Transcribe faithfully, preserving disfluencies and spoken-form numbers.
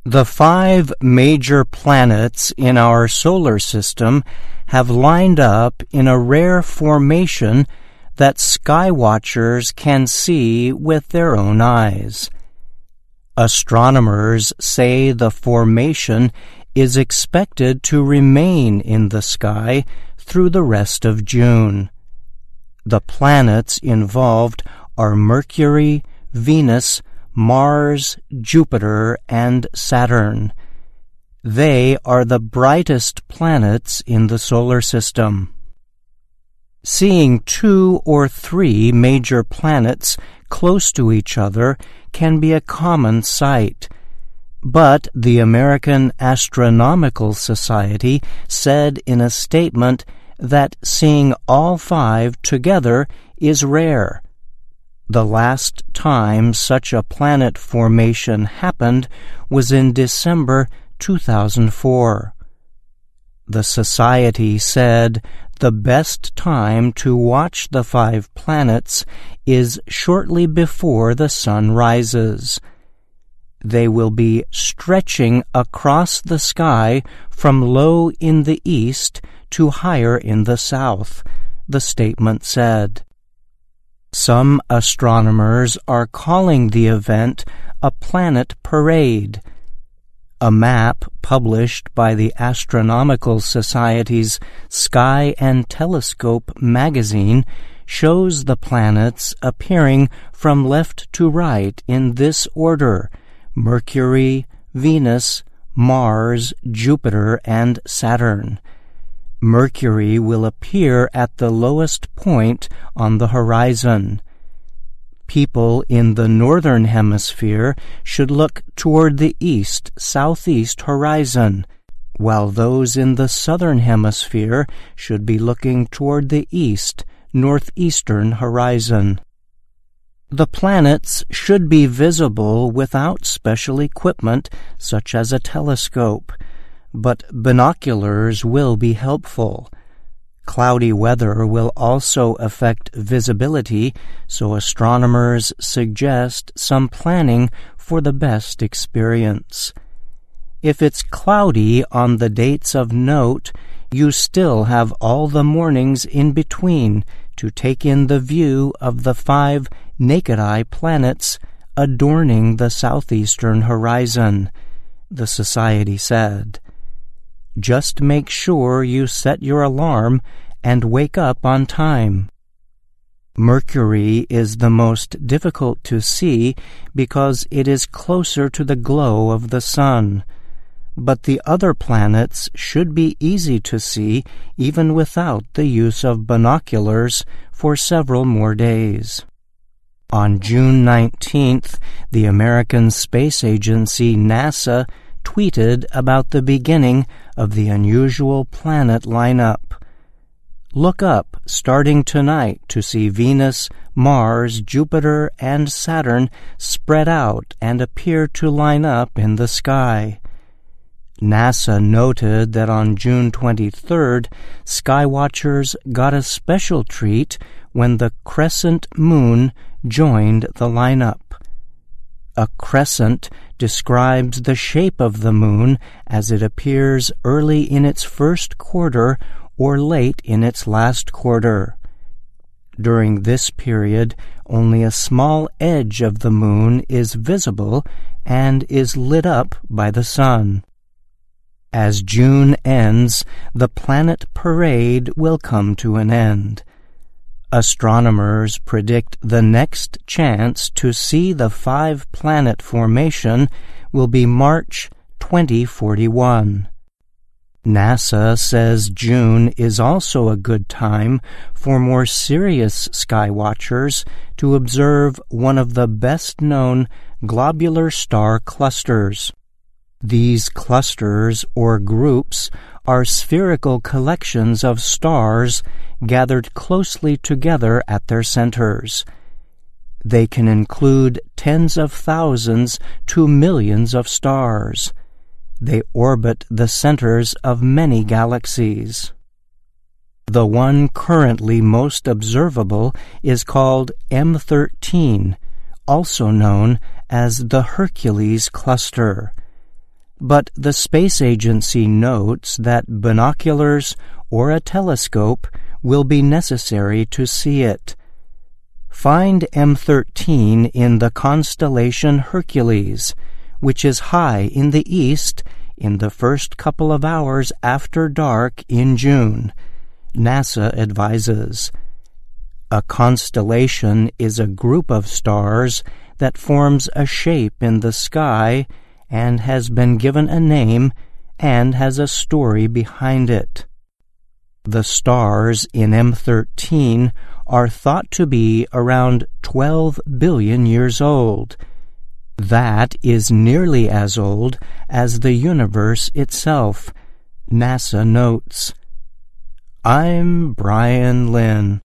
The five major planets in our solar system have lined up in a rare formation that skywatchers can see with their own eyes. Astronomers say the formation is expected to remain in the sky through the rest of June. The planets involved are Mercury, Venus, Mars, Jupiter, and Saturn. They are the brightest planets in the solar system. Seeing two or three major planets close to each other can be a common sight, but the American Astronomical Society said in a statement that seeing all five together is rare. The last time such a planet formation happened was in December two thousand four. The Society said the best time to watch the five planets is shortly before the sun rises. They will be stretching across the sky from low in the east to higher in the south, the statement said. Some astronomers are calling the event a planet parade. A map published by the Astronomical Society's Sky and Telescope magazine shows the planets appearing from left to right in this order: Mercury, Venus, Mars, Jupiter, and Saturn. Mercury will appear at the lowest point on the horizon. People in the northern hemisphere should look toward the east-southeast horizon, while those in the southern hemisphere should be looking toward the east-northeastern horizon. The planets should be visible without special equipment such as a telescope, but binoculars will be helpful. Cloudy weather will also affect visibility, so astronomers suggest some planning for the best experience. If it's cloudy on the dates of note, you still have all the mornings in between to take in the view of the five naked-eye planets adorning the southeastern horizon, the Society said. Just make sure you set your alarm and wake up on time. Mercury is the most difficult to see because it is closer to the glow of the sun, but the other planets should be easy to see even without the use of binoculars for several more days. On June nineteenth, the American Space Agency NASA tweeted about the beginning of the unusual planet lineup. Look up starting tonight to see Venus, Mars, Jupiter, and Saturn spread out and appear to line up in the sky. NASA noted that on June twenty-third, skywatchers got a special treat when the crescent moon joined the lineup. A crescent describes the shape of the moon as it appears early in its first quarter or late in its last quarter. During this period, only a small edge of the moon is visible and is lit up by the sun. As June ends, the planet parade will come to an end. Astronomers predict the next chance to see the five-planet formation will be March twenty forty-one. NASA says June is also a good time for more serious skywatchers to observe one of the best-known globular star clusters. These clusters, or groups, are spherical collections of stars gathered closely together at their centers. They can include tens of thousands to millions of stars. They orbit the centers of many galaxies. The one currently most observable is called M thirteen, also known as the Hercules cluster. but the space agency notes that binoculars or a telescope will be necessary to see it. Find M thirteen in the constellation Hercules, which is high in the east in the first couple of hours after dark in June, NASA advises. A constellation is a group of stars that forms a shape in the sky and has been given a name and has a story behind it. The stars in M thirteen are thought to be around twelve billion years old. That is nearly as old as the universe itself, NASA notes. I'm Brian Lynn.